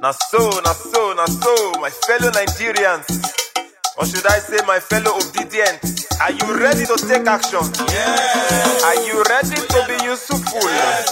Na so, my fellow Nigerians, or should I say my fellow obedients, are you ready to take action? Yes. Are you ready to be useful? Yes.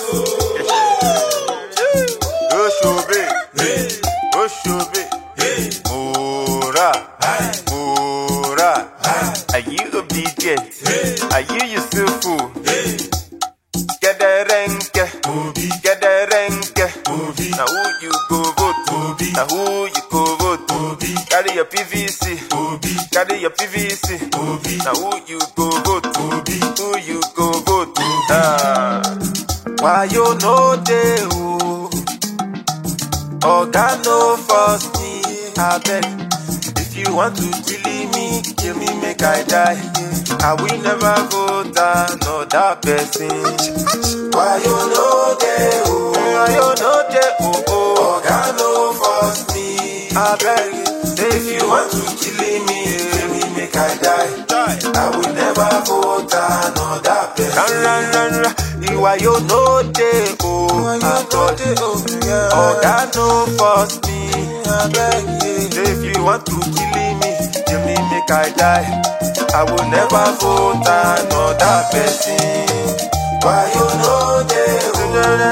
Oshobe, Hey. Oshobe, Hey. Mora, Hey. Mora. Hey. Are you obedient? Hey. Are you useful? Hey. Get the rank, Obi. get the rank. Obi. Now who you go vote? Obi. Now who you go vote? Obi. Carry your PVC, Obi. carry your PVC. Obi. Now who you go vote? Obi. Who you go vote? Why you know they who? God no force me, I beg. If you want to kill me, make I die. I will never vote another person. Why you know they who? Why you know they who? God no force me. I beg. If you want to kill me, make I die. I will never vote another person. Why you know they who? God no force me. I beg you. If you want to kill me, make I die. I will never vote another person. Why you know they who?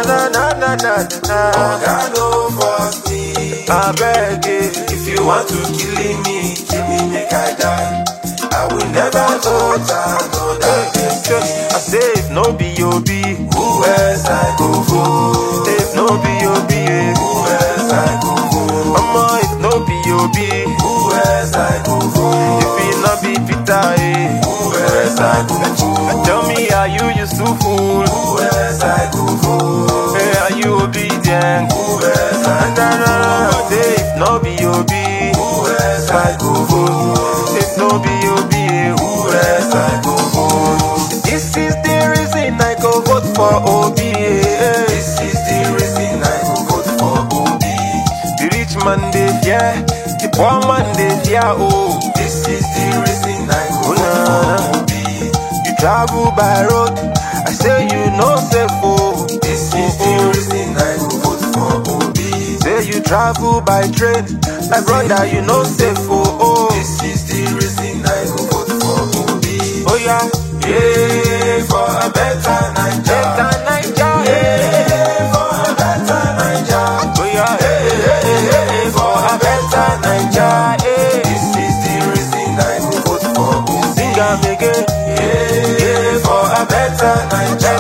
God no force me. I beg you. If you want to kill me, make I die. I will never vote another person. I say if no be Obi, Who else I go vote? if no be Obi, Who else I go vote? Mama, if no be Obi, Who else I go vote? if it not be Peter, Who else I go vote? tell me, are you useful? Who else I go vote? Hey, are you obedient? Who else I go vote? Say if no be Obi, Who else I go vote? if no be Obi, Who else I go vote? this is the reason I go vote for Obi. This is the reason I go vote for Obi. The rich man they fear, the poor man they fear. Oh, This is the reason I go vote for Obi. you travel by road, I say you no safe. Oh, This is the reason I go vote for Obi. say you travel by train, my brother you no safe. Oh, This is the reason I go vote for Obi. oh yeah, Yeah, for a better Naija. Yeah, for a better Naija. Oh yeah, Yeah, for a better Naija. This is the reason I go vote for Obi. sing am again. Yeah, for a better Naija.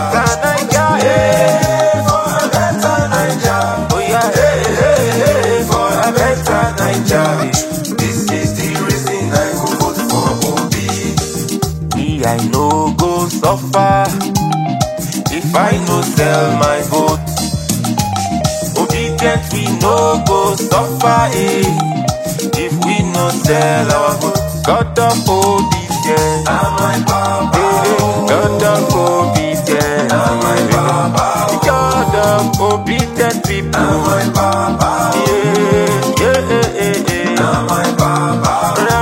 Yeah, for a better Naija. Oh yeah, Yeah, for a better Naija. This is the reason I go vote for Obi. me I no go suffer if I no sell my vote. Obedient we no go suffer if we no sell our vote. God of obedience, I'm my papa. God of obedience, I'm my papa. God of obedient people. I'm my papa. I'm my papa.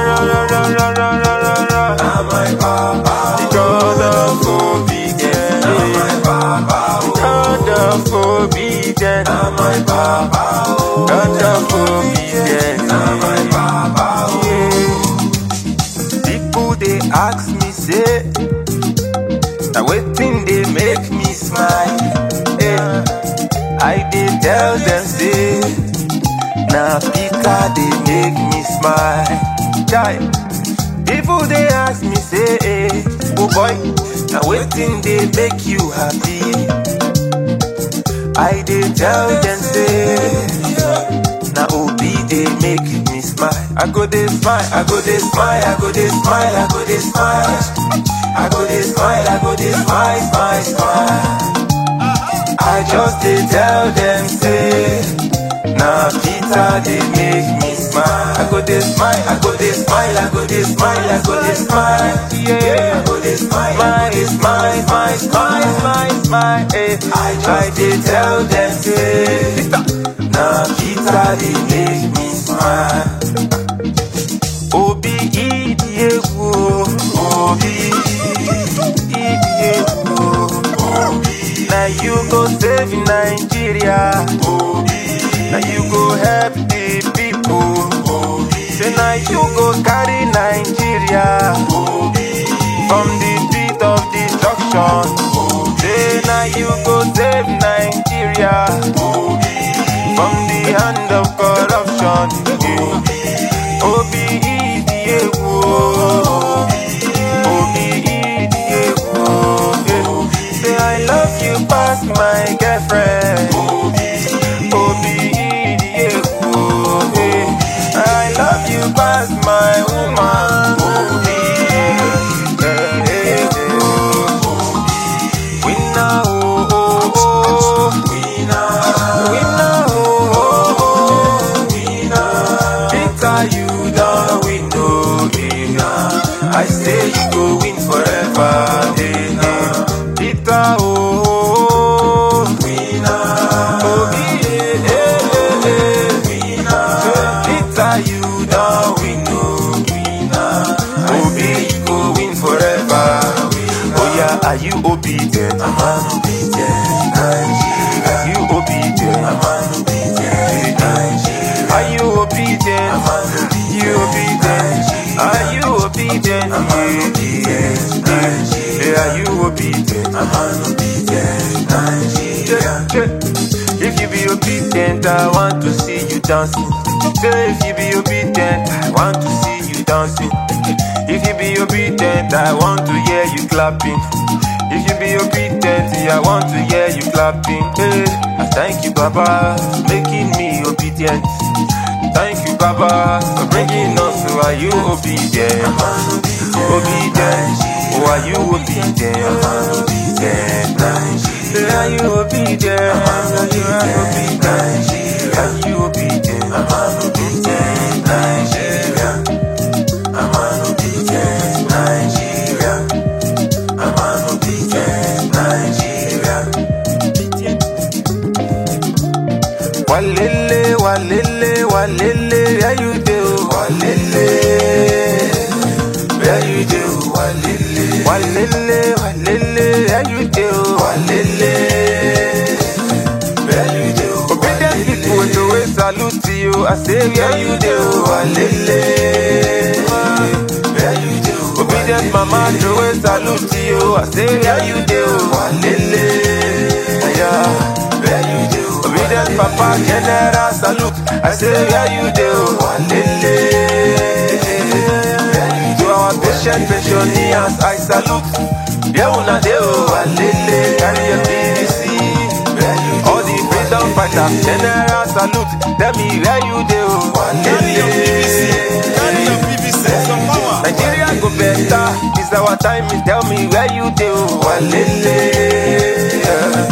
I'm my papa. God of obedience, I'm my papa. God of obedience, I'm my papa. God of obedience. I'm my papa. People they ask me say, now waiting they make me smile. I they tell them say, now Peter they make me smile. Chai. People they ask me say, oh boy, now waiting they make you happy. I they tell them say, now Obi they make me smile. I go they smile, I go they smile, I go they smile, I go they smile. I go they smile, I go they smile, smile, smile. I just they tell them say, now Peter they make me smile. I go they smile, I go they smile, I go they smile, I go they smile. Yeah, I go they smile, smile, smile, smile, smile, smile, smile. I they tell them say, now Peter they make me smile. Obi Idiewu, Obi Idiewu, Obi. Now you go save Nigeria. Obi. Now you go help the people. Say now you go carry Nigeria from the pit of destruction. Say now you go save Nigeria from the hand of corruption. Say I love you past my girlfriend. I love you past my woman. Winner, Peter, you don't win no I say you go win forever. Peter, Peter, you don't win no you go win forever. Oh yeah, are you obedient? I'm an obedient Nigeria. Are you obedient? I'm an obedient Nigeria. Are you obedient? I'm an obedient. Are you obedient? I'm an obedient Nigeria. Are you obedient? I'm an obedient Nigeria. If you be obedient, I want to see you dancing. Say if you be obedient, I want to see you dancing. If you be obedient, I want to hear you clapping. If you be obedient, I want to hear you clapping. Hey, I thank you, Baba, for making me obedient. Thank you, Baba, for bringing us to. Are you obedient? Obedient. Oh, are you obedient? Obedient. Are you obedient? Are you obedient? Are you obedient? I'm an obedient Nigeria. I'm an obedient Nigeria. I'm an obedient Nigeria. Walele, walele, walele, where you do? Walele, where you do? Walele, walele, walele, where you do? Walele, where you do? Obedient people to salute you. I say where you do? Walele, where you do? Obedient mama to salute you. I say where you do? Walele, yeah, where you do? Obedient papa general salute. I say where you do? Walele, to our patient pensioners I salute. Yeah, una deo. Walele, carry your BBC. All the freedom fighters general salute. Tell me where you do? Carry your PVC, some power. Nigeria go better. It's our time. Tell me where you do? Walele.